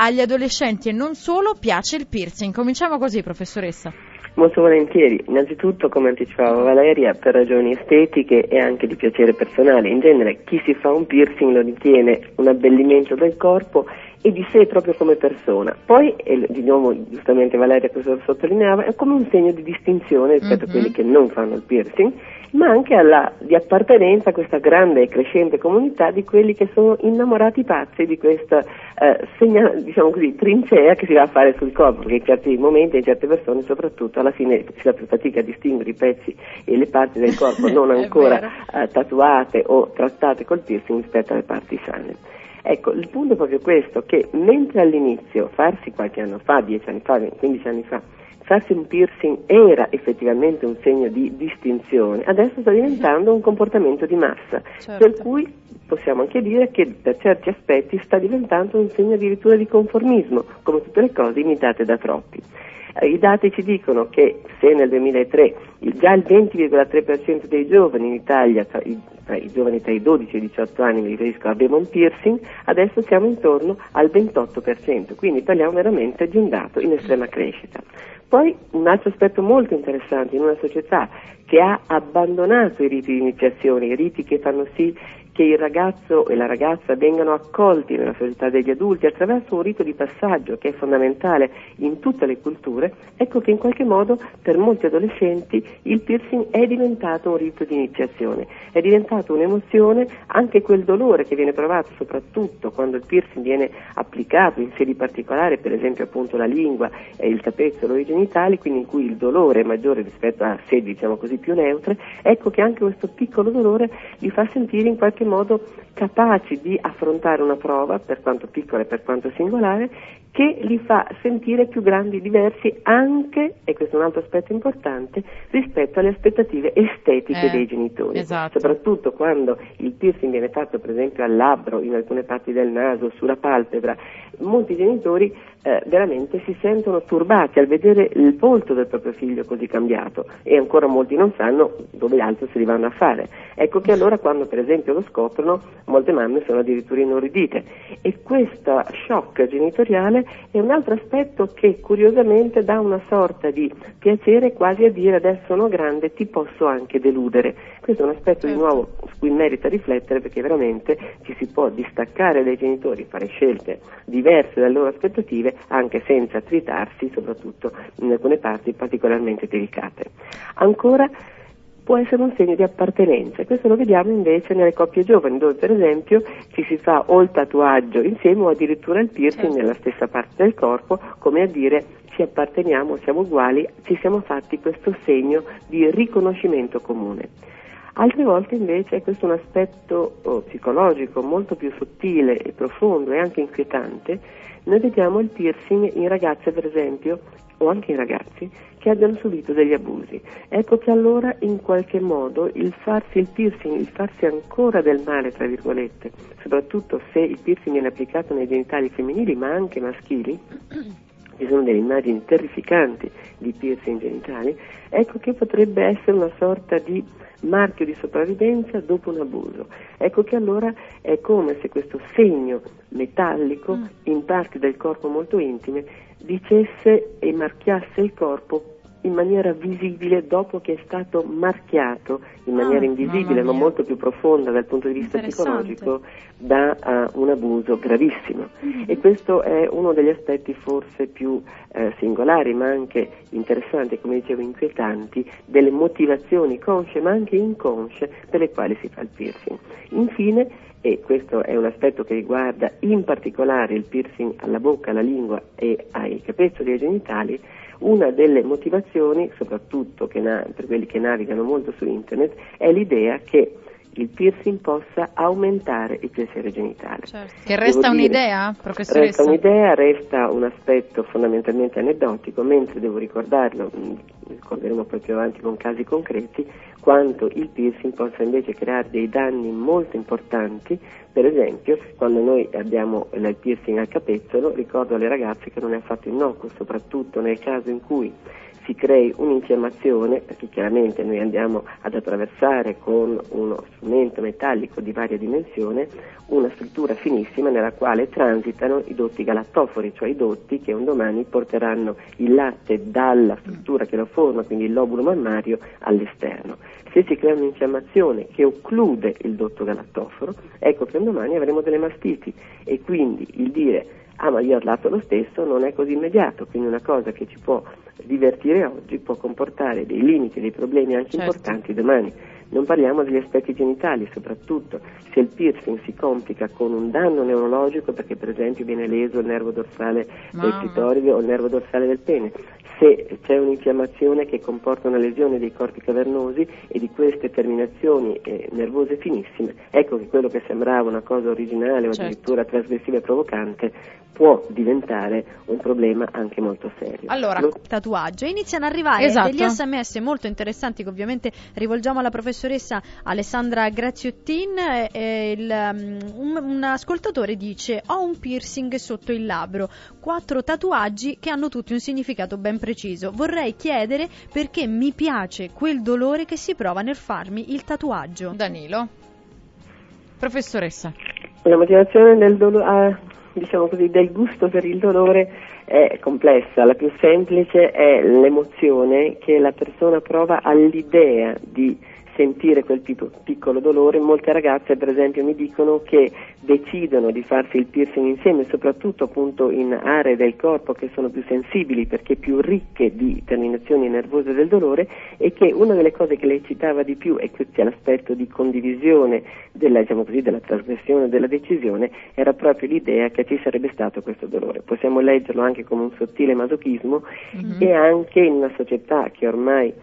agli adolescenti e non solo piace il piercing. Cominciamo così, professoressa. Molto volentieri. Innanzitutto, come anticipava Valeria, per ragioni estetiche e anche di piacere personale. In genere chi si fa un piercing lo ritiene un abbellimento del corpo e di sé proprio come persona. Poi, di nuovo, giustamente Valeria questo lo sottolineava, è come un segno di distinzione rispetto a quelli che non fanno il piercing, ma anche di appartenenza a questa grande e crescente comunità di quelli che sono innamorati pazzi di questa diciamo così, trincea che si va a fare sul corpo, perché in certi momenti, in certe persone soprattutto, alla fine si fa più fatica a distinguere i pezzi e le parti del corpo non ancora tatuate o trattate col piercing rispetto alle parti sane. Ecco, il punto è proprio questo, che mentre all'inizio farsi qualche anno fa, 10 anni fa, 15 anni fa, farsi un piercing era effettivamente un segno di distinzione, adesso sta diventando un comportamento di massa, per cui possiamo anche dire che per certi aspetti sta diventando un segno addirittura di conformismo, come tutte le cose imitate da troppi. I dati ci dicono che se nel 2003 già il 20,3% dei giovani in Italia, tra i giovani tra i 12 e i 18 anni, mi riferisco, aveva un piercing, adesso siamo intorno al 28%, quindi parliamo veramente di un dato in estrema crescita. Poi un altro aspetto molto interessante in una società che ha abbandonato i riti di iniziazione, i riti che fanno sì che il ragazzo e la ragazza vengano accolti nella società degli adulti attraverso un rito di passaggio che è fondamentale in tutte le culture, ecco che in qualche modo per molti adolescenti il piercing è diventato un rito di iniziazione, è diventato un'emozione, anche quel dolore che viene provato soprattutto quando il piercing viene applicato in sedi particolari, per esempio appunto la lingua, il capezzolo o i genitali, quindi in cui il dolore è maggiore rispetto a sedi diciamo così più neutre, ecco che anche questo piccolo dolore li fa sentire in qualche modo capaci di affrontare una prova, per quanto piccola e per quanto singolare, che li fa sentire più grandi e diversi anche, e questo è un altro aspetto importante, rispetto alle aspettative estetiche dei genitori. Esatto. Soprattutto quando il piercing viene fatto per esempio al labbro, in alcune parti del naso, sulla palpebra, molti genitori veramente si sentono turbati al vedere il volto del proprio figlio così cambiato e ancora molti non sanno dove altro se li vanno a fare. Ecco che allora quando per esempio lo scoprono, molte mamme sono addirittura inorridite e questo shock genitoriale è un altro aspetto che curiosamente dà una sorta di piacere, quasi a dire adesso sono grande, ti posso anche deludere. Questo è un aspetto di nuovo su cui merita riflettere, perché veramente ci si può distaccare dai genitori, fare scelte diverse dalle loro aspettative anche senza attritarsi, soprattutto in alcune parti particolarmente delicate. Ancora può essere un segno di appartenenza, questo lo vediamo invece nelle coppie giovani, dove per esempio ci si fa o il tatuaggio insieme o addirittura il piercing nella stessa parte del corpo, come a dire ci apparteniamo, siamo uguali, ci siamo fatti questo segno di riconoscimento comune. Altre volte invece, e questo è un aspetto psicologico molto più sottile e profondo e anche inquietante, noi vediamo il piercing in ragazze per esempio, o anche in ragazzi, che abbiano subito degli abusi. Ecco che allora in qualche modo il farsi il piercing, il farsi ancora del male, tra virgolette, soprattutto se il piercing viene applicato nei genitali femminili ma anche maschili, ci sono delle immagini terrificanti di piercing genitali, ecco che potrebbe essere una sorta di marchio di sopravvivenza dopo un abuso. Ecco che allora è come se questo segno metallico in parti del corpo molto intime dicesse e marchiasse il corpo in maniera visibile dopo che è stato marchiato in maniera invisibile ma molto più profonda dal punto di vista psicologico da un abuso gravissimo. E questo è uno degli aspetti forse più singolari ma anche interessanti, come dicevo inquietanti, delle motivazioni consce ma anche inconsce per le quali si fa il piercing. Infine, e questo è un aspetto che riguarda in particolare il piercing alla bocca, alla lingua e ai capezzoli e ai genitali, una delle motivazioni, soprattutto per quelli che navigano molto su internet, è l'idea che il piercing possa aumentare il piacere genitale. Certo. Che resta un'idea, professoressa? Resta un'idea, resta un aspetto fondamentalmente aneddotico, mentre devo ricordarlo, ricorderemo poi più avanti con casi concreti, quanto il piercing possa invece creare dei danni molto importanti. Per esempio, quando noi abbiamo il piercing al capezzolo, ricordo alle ragazze che non è affatto innocuo, soprattutto nel caso in cui si crei un'infiammazione, perché chiaramente noi andiamo ad attraversare con uno strumento metallico di varia dimensione una struttura finissima nella quale transitano i dotti galattofori, cioè i dotti che un domani porteranno il latte dalla struttura che lo forma, quindi il lobulo mammario, all'esterno. Se si crea un'infiammazione che occlude il dotto galattoforo, ecco che un domani avremo delle mastiti, e quindi il dire ma io allato lo stesso non è così immediato, quindi una cosa che ci può divertire oggi può comportare dei limiti, dei problemi anche importanti domani. Non parliamo degli aspetti genitali, soprattutto se il piercing si complica con un danno neurologico, perché per esempio viene leso il nervo dorsale del clitoride o il nervo dorsale del pene, se c'è un'infiammazione che comporta una lesione dei corpi cavernosi e di queste terminazioni nervose finissime, ecco che quello che sembrava una cosa originale o addirittura trasgressiva e provocante può diventare un problema anche molto serio. Allora, tatuaggio. Iniziano ad arrivare degli SMS molto interessanti che ovviamente rivolgiamo alla professoressa Alessandra Graziottin. Un ascoltatore dice: ho un piercing sotto il labbro, 4 tatuaggi che hanno tutti un significato ben preciso. Vorrei chiedere perché mi piace quel dolore che si prova nel farmi il tatuaggio. Danilo, professoressa. La motivazione del dolore, diciamo così, del gusto per il dolore è complessa. La più semplice è l'emozione che la persona prova all'idea di sentire quel piccolo dolore. Molte ragazze per esempio mi dicono che decidono di farsi il piercing insieme, soprattutto appunto in aree del corpo che sono più sensibili perché più ricche di terminazioni nervose del dolore, e che una delle cose che le eccitava di più, e questo è l'aspetto di condivisione della, diciamo così, della trasgressione, della decisione, era proprio l'idea che ci sarebbe stato questo dolore. Possiamo leggerlo anche come un sottile masochismo, e anche in una società che ormai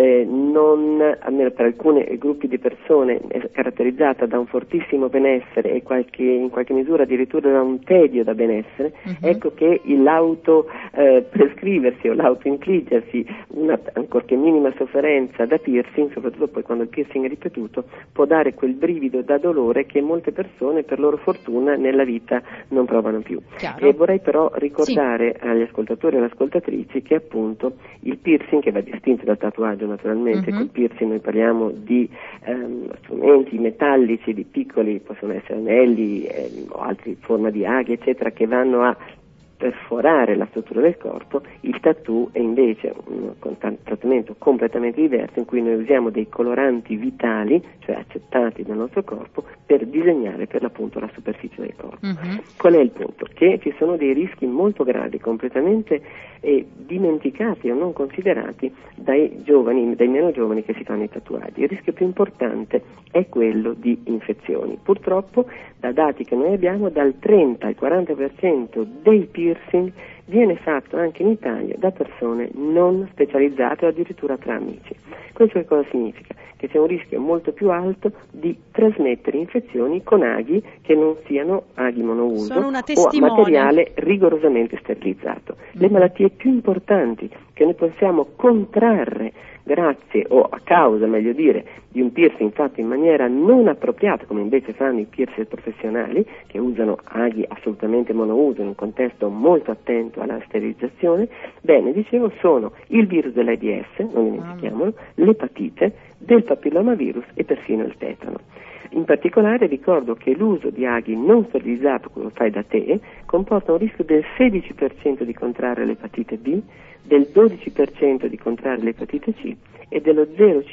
non, almeno per alcuni gruppi di persone, è caratterizzata da un fortissimo benessere e in qualche misura addirittura da un tedio da benessere, ecco che l'auto prescriversi o l'auto-infliggersi una ancorché minima sofferenza da piercing, soprattutto poi quando il piercing è ripetuto, può dare quel brivido da dolore che molte persone per loro fortuna nella vita non provano più. Chiaro. E vorrei però ricordare agli ascoltatori e alle ascoltatrici che appunto il piercing, che va distinto dal tatuaggio naturalmente, col piercing noi parliamo di strumenti metallici, di piccoli, possono essere anelli o altre forme di aghi eccetera, che vanno a perforare la struttura del corpo. Il tattoo è invece un trattamento completamente diverso, in cui noi usiamo dei coloranti vitali, cioè accettati dal nostro corpo, per disegnare per l'appunto la superficie del corpo. Qual è il punto? Che ci sono dei rischi molto gravi, completamente dimenticati o non considerati dai meno giovani che si fanno i tatuaggi. Il rischio più importante è quello di infezioni. Purtroppo, da dati che noi abbiamo, dal 30 al 40% dei piercing viene fatto anche in Italia da persone non specializzate o addirittura tra amici. Questo che cosa significa? Che c'è un rischio molto più alto di trasmettere infezioni con aghi che non siano aghi monouso o materiale rigorosamente sterilizzato. Le malattie più importanti che noi possiamo contrarre grazie o a causa, meglio dire, di un piercing fatto in maniera non appropriata, come invece fanno i piercer professionali, che usano aghi assolutamente monouso in un contesto molto attento alla sterilizzazione, bene, dicevo, sono il virus dell'AIDS, non dimentichiamolo, l'epatite, del papillomavirus e persino il tetano. In particolare ricordo che l'uso di aghi non sterilizzato, come lo fai da te, comporta un rischio del 16% di contrarre l'epatite B, del 12% di contrarre l'epatite C e dello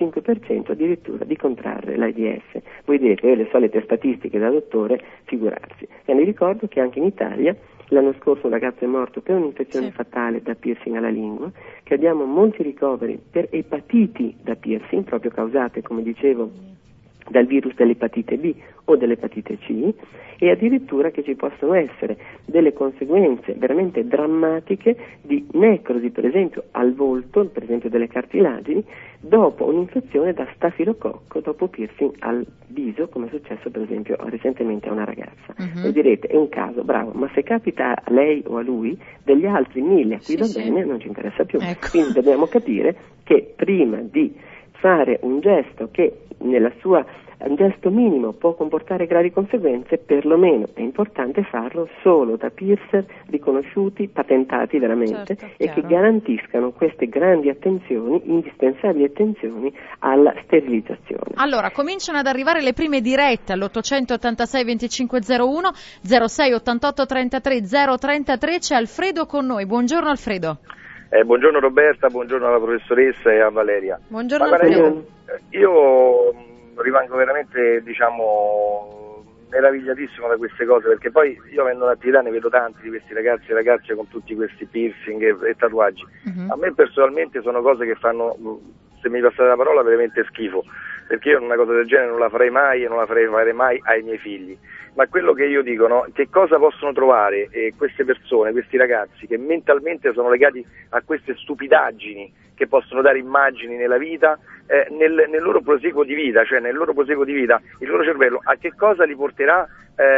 0,5% addirittura di contrarre l'AIDS. Voi direte, le solite statistiche da dottore, figurarsi. E vi ricordo che anche in Italia l'anno scorso un ragazzo è morto per un'infezione fatale da piercing alla lingua, che abbiamo molti ricoveri per epatiti da piercing, proprio causate, come dicevo, dal virus dell'epatite B o dell'epatite C, e addirittura che ci possono essere delle conseguenze veramente drammatiche di necrosi, per esempio al volto, per esempio delle cartilagini, dopo un'infezione da stafilococco, dopo piercing al viso, come è successo per esempio recentemente a una ragazza. E direte, è un caso, bravo, ma se capita a lei o a lui, degli altri 1000 a cui va bene, non ci interessa più. Quindi dobbiamo capire che prima di fare un gesto che nella sua un gesto minimo può comportare gravi conseguenze, perlomeno è importante farlo solo da piercer riconosciuti, patentati veramente, certo, e che garantiscano queste grandi attenzioni, indispensabili attenzioni alla sterilizzazione. Allora, cominciano ad arrivare le prime dirette all'886 2501 06 88 33 033. C'è Alfredo con noi. Buongiorno Alfredo. Buongiorno Roberta, buongiorno alla professoressa e a Valeria. Buongiorno Alfredo. Io rimango veramente, meravigliatissimo da queste cose, perché poi io avendo un'attività ne vedo tanti di questi ragazzi e ragazze con tutti questi piercing e tatuaggi. A me personalmente sono cose che fanno, se mi passate la parola, veramente schifo, perché io una cosa del genere non la farei mai e non la farei fare mai ai miei figli. Ma quello che io dico, no? Che cosa possono trovare queste persone, questi ragazzi che mentalmente sono legati a queste stupidaggini che possono dare immagini nella vita, nel loro proseguo di vita, cioè nel loro proseguo di vita il loro cervello a che cosa li porterà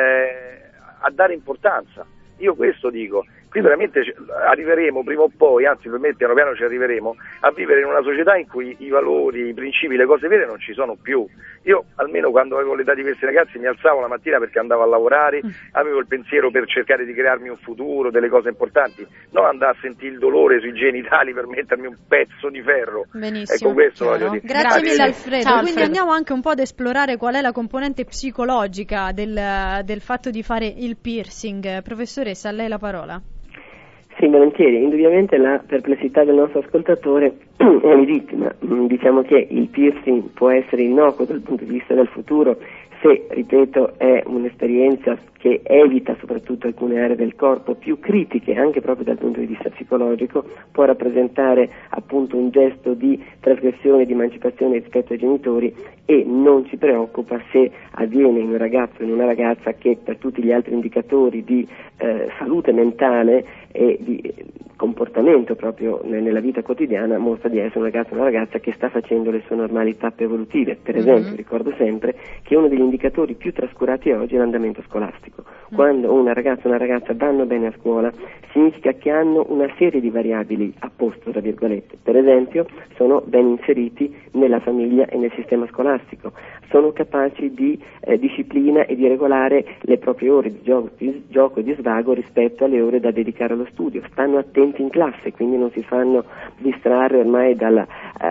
a dare importanza? Io questo dico. Qui veramente arriveremo prima o poi, anzi per me piano piano ci arriveremo, a vivere in una società in cui i valori, i principi, le cose vere non ci sono più. Io almeno quando avevo l'età di questi ragazzi mi alzavo la mattina perché andavo a lavorare, avevo il pensiero per cercare di crearmi un futuro, delle cose importanti, non andare a sentire il dolore sui genitali per mettermi un pezzo di ferro. Benissimo. Ecco, questo voglio dire. Grazie mille Alfredo. Ciao, Quindi Alfredo. andiamo anche un po' ad esplorare qual è la componente psicologica del fatto di fare il piercing. Professoressa, a lei la parola. Sì, volentieri. Indubbiamente la perplessità del nostro ascoltatore è legittima. Diciamo che il piercing può essere innocuo dal punto di vista del futuro se, ripeto, è un'esperienza che evita soprattutto alcune aree del corpo più critiche, anche proprio dal punto di vista psicologico, può rappresentare appunto un gesto di trasgressione, di emancipazione rispetto ai genitori, e non ci preoccupa se avviene in un ragazzo o in una ragazza che per tutti gli altri indicatori di salute mentale e di comportamento proprio nella vita quotidiana mostra di essere un ragazzo o una ragazza che sta facendo le sue normali tappe evolutive. Per esempio, ricordo sempre che uno degli indicatori più trascurati oggi è l'andamento scolastico. Quando una ragazza o una ragazza vanno bene a scuola significa che hanno una serie di variabili a posto, tra virgolette. Per esempio, sono ben inseriti nella famiglia e nel sistema scolastico, sono capaci di disciplina e di regolare le proprie ore di gioco e di svago rispetto alle ore da dedicare allo studio, stanno attenti in classe, quindi non si fanno distrarre ormai dalla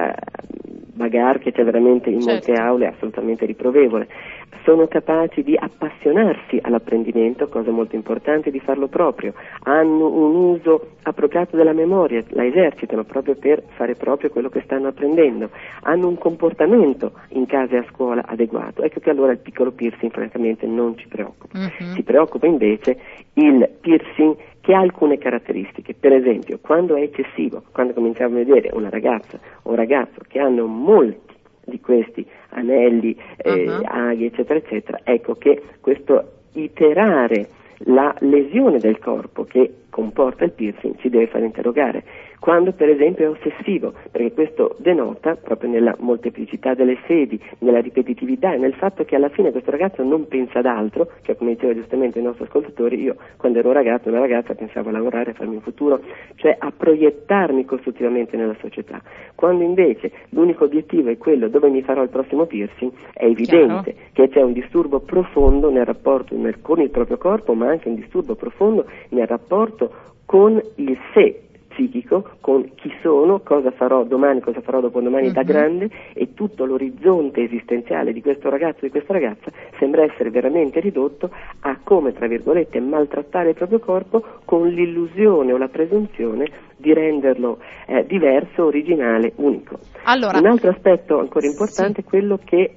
bagarre che c'è veramente in molte aule, assolutamente riprovevole. Sono capaci di appassionarsi all'apprendimento, cosa molto importante, di farlo proprio, hanno un uso appropriato della memoria, la esercitano proprio per fare proprio quello che stanno apprendendo, hanno un comportamento in casa e a scuola adeguato. Ecco che allora il piccolo piercing francamente non ci preoccupa. Ci preoccupa invece il piercing che ha alcune caratteristiche. Per esempio, quando è eccessivo, quando cominciamo a vedere una ragazza o un ragazzo che hanno molti di questi anelli, aghi, eccetera, eccetera, ecco che questo iterare la lesione del corpo che comporta il piercing ci deve far interrogare. Quando per esempio è ossessivo, perché questo denota proprio nella molteplicità delle sedi, nella ripetitività e nel fatto che alla fine questo ragazzo non pensa ad altro, cioè come diceva giustamente il nostro ascoltatore, io quando ero ragazzo, una ragazza, pensavo a lavorare, a farmi un futuro, cioè a proiettarmi costruttivamente nella società. Quando invece l'unico obiettivo è quello dove mi farò il prossimo piercing, è evidente che c'è un disturbo profondo nel rapporto con il proprio corpo, ma anche un disturbo profondo nel rapporto con il sé psichico, con chi sono, cosa farò domani, cosa farò dopodomani da grande, e tutto l'orizzonte esistenziale di questo ragazzo e di questa ragazza sembra essere veramente ridotto a come, tra virgolette, maltrattare il proprio corpo con l'illusione o la presunzione di renderlo diverso, originale, unico. Allora, un altro aspetto ancora importante è quello che,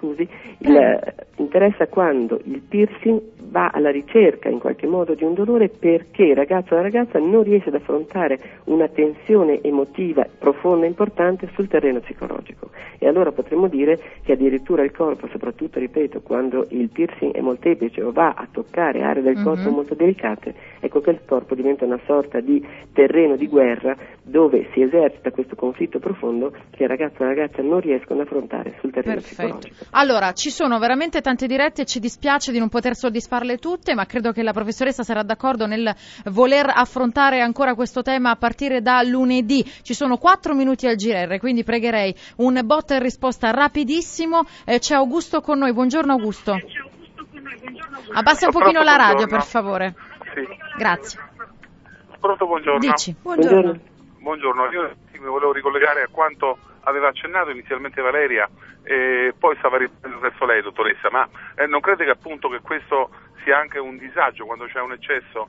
interessa quando il piercing va alla ricerca in qualche modo di un dolore perché il ragazzo o la ragazza non riesce ad affrontare una tensione emotiva profonda e importante sul terreno psicologico, e allora potremmo dire che addirittura il corpo, soprattutto ripeto quando il piercing è molteplice o va a toccare aree del corpo molto delicate, ecco che il corpo diventa una sorta di terreno di guerra dove si esercita questo conflitto profondo che il ragazzo e la ragazza non riescono ad affrontare sul terreno psicologico. Allora, ci sono veramente tante dirette e ci dispiace di non poter soddisfarle tutte, ma credo che la professoressa sarà d'accordo nel voler affrontare ancora questo tema a partire da lunedì. Ci sono 4 minuti al GR, quindi pregherei un botta e risposta rapidissimo. C'è Augusto con noi. Buongiorno Augusto. Abbassa un pochino la radio, per favore. Sì. Grazie. Pronto, buongiorno. Dici. Buongiorno, io mi volevo ricollegare a quanto aveva accennato inizialmente Valeria e poi stava riprendendo verso lei, dottoressa, ma non crede che appunto che questo sia anche un disagio quando c'è un eccesso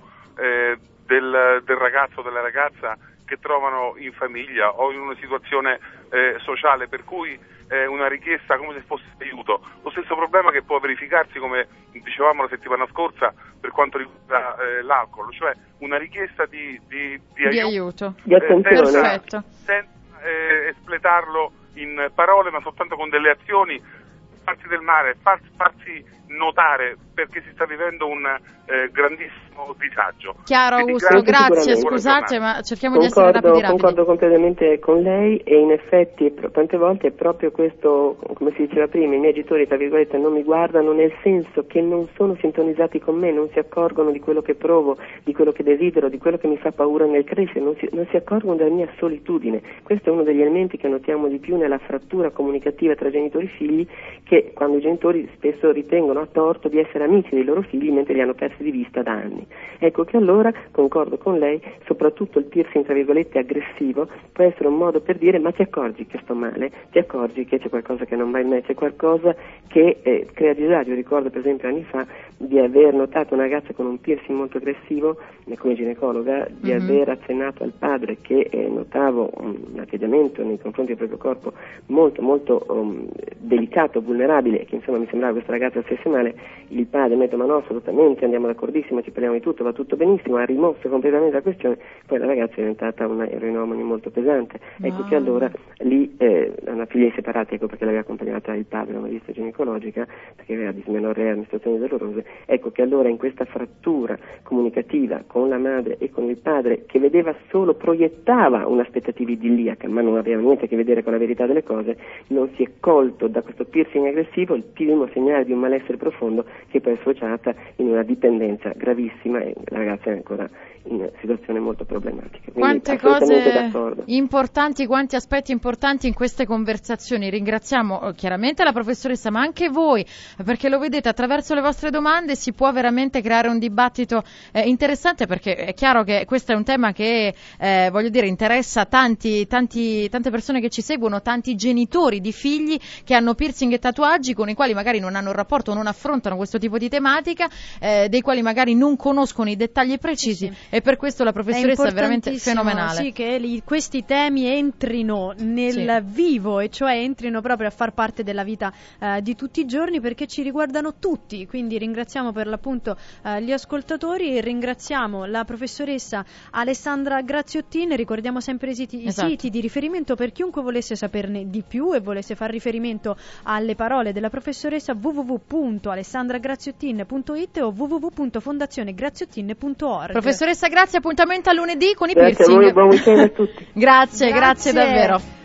del ragazzo o della ragazza che trovano in famiglia o in una situazione sociale per cui una richiesta come se fosse aiuto, lo stesso problema che può verificarsi, come dicevamo la settimana scorsa, per quanto riguarda l'alcol, cioè una richiesta di aiuto, perfetto, senza espletarlo in parole ma soltanto con delle azioni, farsi del male, farsi notare perché si sta vivendo un grandissimo disagio. Chiaro Augusto, grazie, scusate ma cerchiamo di essere rapidi. Concordo completamente con lei e in effetti tante volte è proprio questo, come si diceva prima, i miei genitori tra virgolette non mi guardano, nel senso che non sono sintonizzati con me, non si accorgono di quello che provo, di quello che desidero, di quello che mi fa paura nel crescere, non si accorgono della mia solitudine. Questo è uno degli elementi che notiamo di più nella frattura comunicativa tra genitori e figli, che quando i genitori spesso ritengono a torto di essere amici dei loro figli mentre li hanno persi di vista da anni. Ecco che allora, concordo con lei, soprattutto il piercing tra virgolette aggressivo può essere un modo per dire: ma ti accorgi che sto male, ti accorgi che c'è qualcosa che non va in me, c'è qualcosa che crea disagio. Ricordo per esempio anni fa di aver notato una ragazza con un piercing molto aggressivo come ginecologa, di aver accennato al padre che notavo un atteggiamento nei confronti del proprio corpo molto molto delicato, vulnerabile, e che insomma mi sembrava questa ragazza stesse male. Il padre mi ha detto: ma no, assolutamente, andiamo d'accordissimo, ci parliamo di tutto, va tutto benissimo, ha rimosso completamente la questione. Poi la ragazza è diventata una eroinomane molto pesante. Ecco che allora lì una figlia separata, ecco perché l'aveva accompagnata il padre a una visita ginecologica perché aveva dismenorrea, una situazioni dolorose. Ecco che allora in questa frattura comunicativa con la madre e con il padre, che vedeva solo, proiettava un'aspettativa idilliaca ma non aveva niente a che vedere con la verità delle cose, non si è colto da questo piercing aggressivo il primo segnale di un malessere profondo che poi è associata in una dipendenza gravissima e la ragazza è ancora in situazione molto problematica. Quindi quante cose importanti, quanti aspetti importanti in queste conversazioni. Ringraziamo chiaramente la professoressa ma anche voi, perché lo vedete, attraverso le vostre domande si può veramente creare un dibattito interessante, perché è chiaro che questo è un tema che voglio dire interessa tante persone che ci seguono, tanti genitori di figli che hanno piercing e tatuaggi con i quali magari non hanno un rapporto, non affrontano questo tipo di tematica, dei quali magari non conoscono i dettagli precisi. Sì. E per questo la professoressa è veramente fenomenale. Sì, che questi temi entrino nel vivo, e cioè entrino proprio a far parte della vita di tutti i giorni, perché ci riguardano tutti. Quindi ringraziamo per l'appunto gli ascoltatori e ringraziamo la professoressa Alessandra Graziottin. Ricordiamo sempre i siti di riferimento per chiunque volesse saperne di più e volesse far riferimento alle parole della professoressa: www.alessandragraziottin.it o www.fondazionegraziottin.org. Professoressa, grazie, appuntamento a lunedì con i piercing. Grazie a voi, buon weekend a tutti. Grazie davvero.